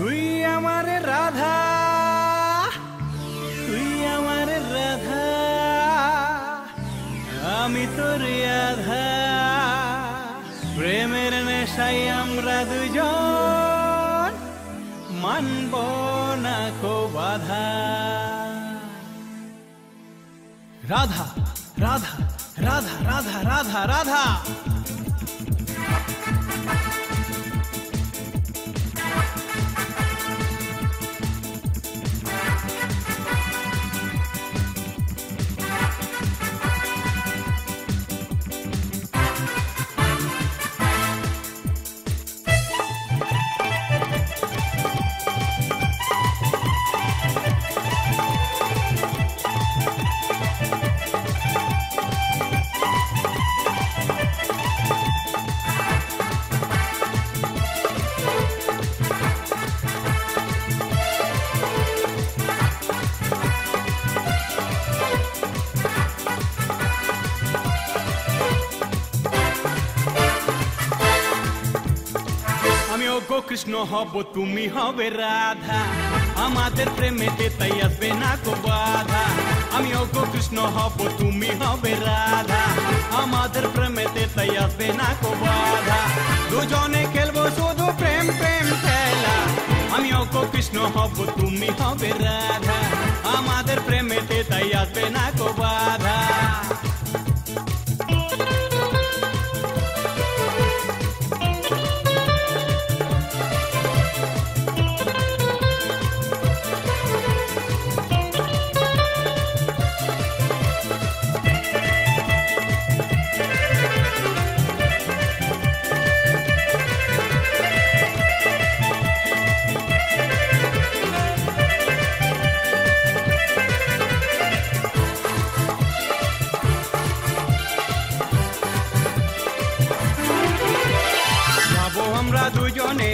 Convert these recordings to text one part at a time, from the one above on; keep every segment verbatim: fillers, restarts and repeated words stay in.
তুই আমার রাধা, তুই আমার রাধা, আমি তোর রাধা। প্রেমের নেশায় আমরা দুজন, মানব না কো বাধা। রাধা রাধা রাধা রাধা রাধা রাধা। কৃষ্ণ হব তুমি হবে রাধা, আমাদের প্রেমেতে তাই আসবে না কো বাধা। আমি ওগো কৃষ্ণ হব তুমি হবে রাধা, আমাদের প্রেমেতে তাই আসবে না কো বাধা। দুজনে খেলবো শুধু প্রেম প্রেম খেলা। আমি ওগো কৃষ্ণ হব তুমি হবে রাধা, আমাদের প্রেমেতে তাই আসবে না কো বাধা। আমরা দুজনে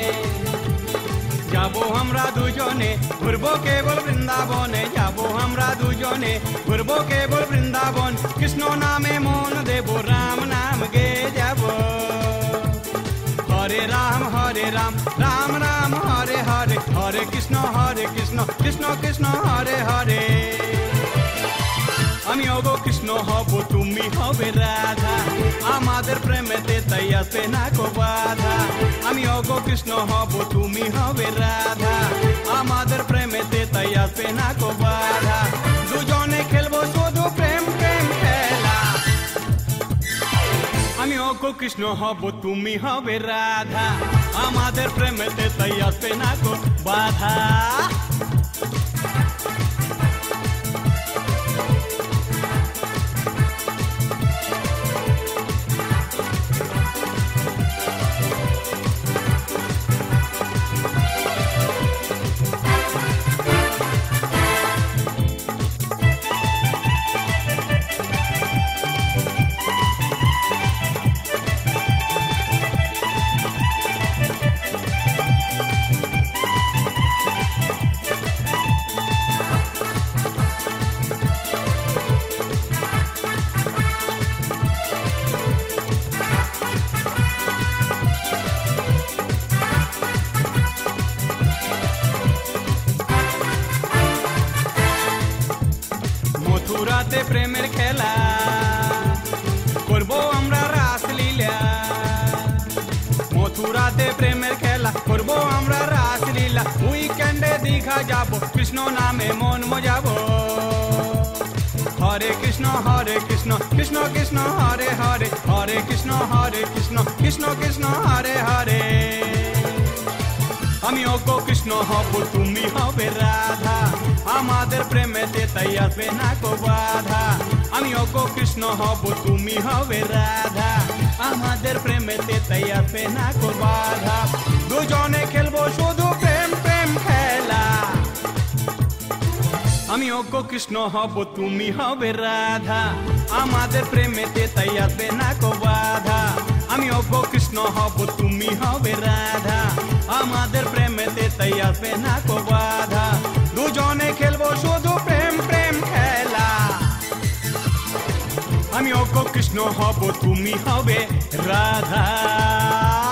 যাবো, আমরা দুজনে ঘুরবো কেবল বৃন্দাবনে। যাবো আমরা দুজনে ঘুরবো কেবল বৃন্দাবন। কৃষ্ণ নামে মন দেব, রাম নাম গে যাব। হরে রাম হরে রাম, রাম রাম হরে হরে, হরে কৃষ্ণ হরে কৃষ্ণ, কৃষ্ণ কৃষ্ণ হরে হরে। আমি ওগো কৃষ্ণ হব তুমি হবে রাধা, আমাদের প্রেমেতে তাই আসবে না কো বাধা। আমি ওগো কৃষ্ণ হব তুমি হবে রাধা, আমাদের প্রেমেতে তাই আসবে না কো বাধা। দুজনে খেলবো শুধু প্রেম প্রেম খেলা। আমি ওগো কৃষ্ণ হব তুমি হবে রাধা, আমাদের প্রেমেতে তাই আসবে না কো বাধা। মথুরাতে প্রেমের খেলা করবো আমরা রাসলীলা। মথুরাতে প্রেমের খেলা করবো আমরা রাসলীলা। উইকেন্ডে দীঘা যাবো, কৃষ্ণ নামে মন মজাবো। হরে কৃষ্ণ হরে কৃষ্ণ, কৃষ্ণ কৃষ্ণ হরে হরে, হরে কৃষ্ণ হরে কৃষ্ণ, কৃষ্ণ কৃষ্ণ হরে হরে। আমি ওগো কৃষ্ণ হব তুমি হবে রাধা, আমাদের প্রেমেতে তাই আসবে না কো বাধা। আমি ওগো কৃষ্ণ হব তুমি হবে রাধা, আমাদের প্রেমেতে তাই আসবে না কো বাধা। দুজনে খেলবো শুধু প্রেম প্রেম খেলা। আমি ওগো কৃষ্ণ হব তুমি হবে রাধা, আমাদের প্রেমেতে তাই আসবে না কো বাধা। আমি ওগো কৃষ্ণ হব তুমি হবে রাধা, আমাদের প্রেমেতে তাই আসবে না কো বাধা। দুজনে খেলবো শুধু প্রেম প্রেম খেলা। আমি ওগো কৃষ্ণ হব তুমি হবে রাধা।